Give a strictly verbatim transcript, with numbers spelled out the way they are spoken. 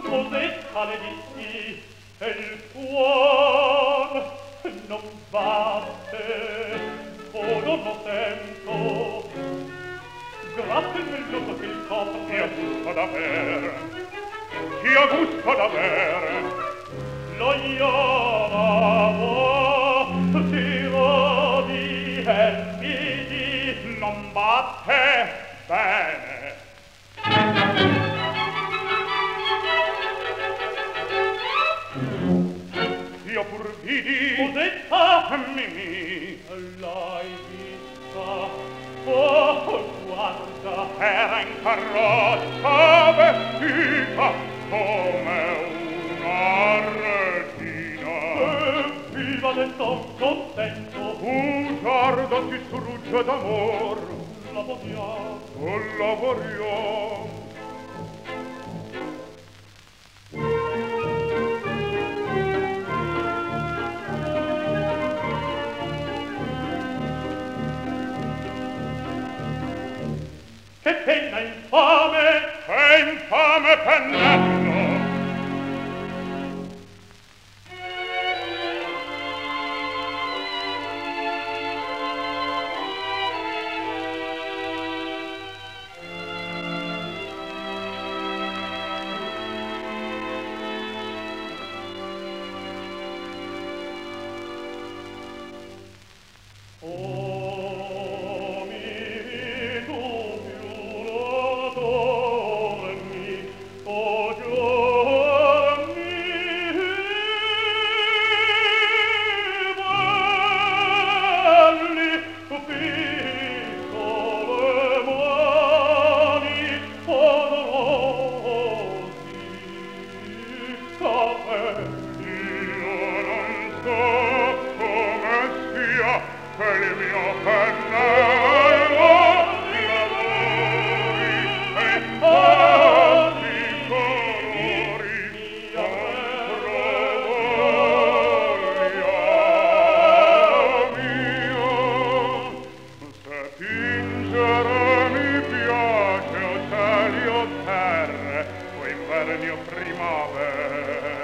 Cosetta le dissi e il cuor non batte, o non lo sento. Grazie il velluto che il copro ti ha gusto d'aver, ti ha gusto d'aver. Lo iovavo, ti rodi e vidi, non batte bene. Io pur vidi Cosetta Mimì, l'hai vista? Oh, guarda, era in carrozza vestita come una regina. E viva del son contento, bugiarda si strugge d'amor. Lavoriamo, oh, lavoriamo. Che penna infame, che infame pennello! Oh, mi tu più adormi, oh, giorni belli, piccole mani, odorosi capelli. Io non so come sia quel mio pennello, lavori e tanti colori controllia mio. Se pingere mi piace o cieli o terre, o inverni o primavere,